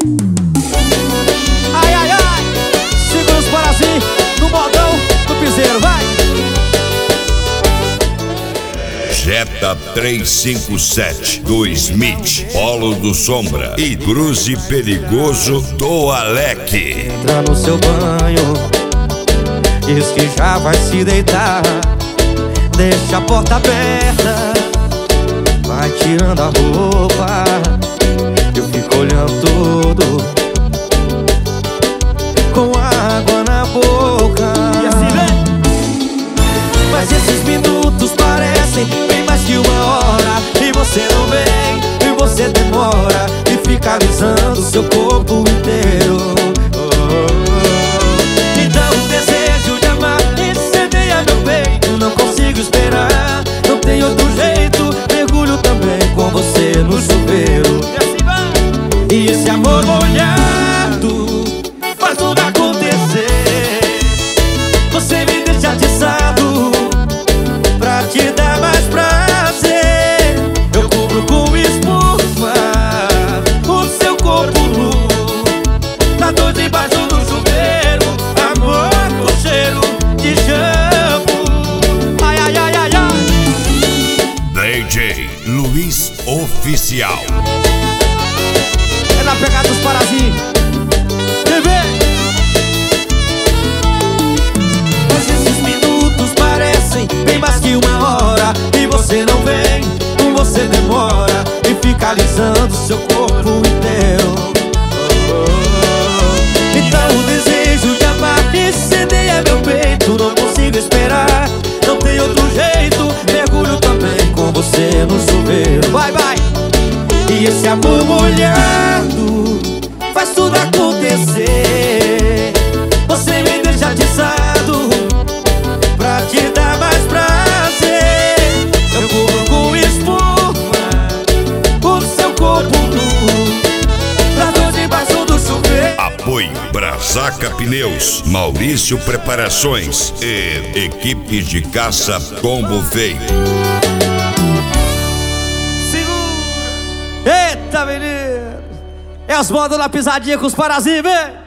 Ai, ai, ai. Segura os parazinhos no modão do piseiro, vai. Jetta 357 do Smith, Polo do Sombra e Cruze Perigoso do Alec. Entra no seu banho, diz que já vai se deitar. Deixa a porta aberta, vai tirando a roupa. Eu fico olhando tudo com água na boca. E assim vem. Mas esses minutos parecem bem mais que uma hora. E você não vem, e você demora, e fica alisando seu corpo inteiro. Então o desejo de amar incendeia meu peito. Não consigo esperar, não tem outro jeito. Mergulho também com você no chuveiro. E esse amor molhado faz tudo acontecer. Você me deixa atiçado pra te dar mais prazer. Eu cubro com espuma o seu corpo nu. Tá doido embaixo do chuveiro, amor com cheiro de shampoo. Ai, ai, ai, ai, ai. DJ Luiz Oficial. É na pegada dos parazinhos. Mas esses minutos parecem bem mais que uma hora. E você não vem, e você demora, e fica alisando seu corpo inteiro. Então o desejo de amar incendeia meu peito. Não consigo esperar, não tem outro jeito. Mergulho também com você no chuveiro. Vai, vai! E esse amor molhado faz tudo acontecer. Você me deixa atiçado pra te dar mais prazer. Eu cubro com espuma o seu corpo nu. Tá dois embaixo do chuveiro. Apoio Brasaca Pneus, Maurício Preparações e equipe de caça Combo Feito. Eita, menino! É as modas na pisadinha com os parazinhos, vem!